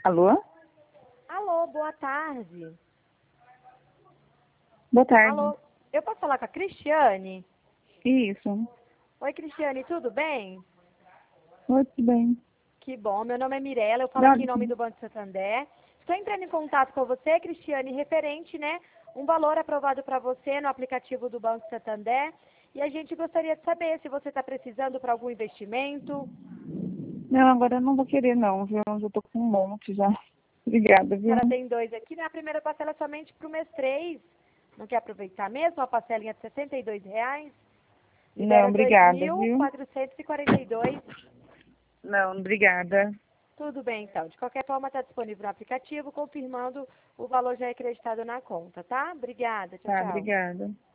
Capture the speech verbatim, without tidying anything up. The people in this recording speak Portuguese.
Alô? Alô, boa tarde. Boa tarde. Alô, eu posso falar com a Cristiane? Isso. Oi, Cristiane, tudo bem? Oi, tudo bem? Que bom, meu nome é Mirella, eu falo Não, aqui em nome do Banco Santander. Estou entrando em contato com você, Cristiane, referente, né, um valor aprovado para você no aplicativo do Banco Santander. E a gente gostaria de saber se você está precisando para algum investimento. não, agora eu não vou querer não, viu? Eu já tô com um monte já. Obrigada, A viu? senhora tem dois aqui, né? A primeira parcela é somente para o mês três. Não quer aproveitar mesmo? A parcelinha de sessenta e dois reais. Não, Libera dois obrigada, mil viu? quatrocentos e quarenta e dois. Não, obrigada. Tudo bem, então. De qualquer forma, está disponível no aplicativo, confirmando o valor já acreditado na conta, tá? Obrigada. Tchau, Tá, tchau. obrigada.